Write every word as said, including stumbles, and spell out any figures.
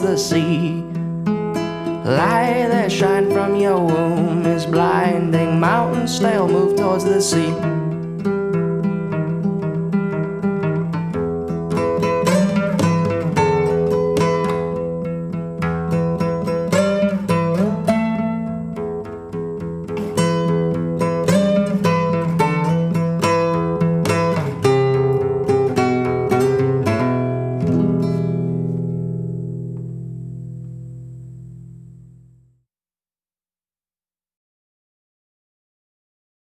the sea. Light that shine from your womb is blinding. Mountains, they'll move towards the sea.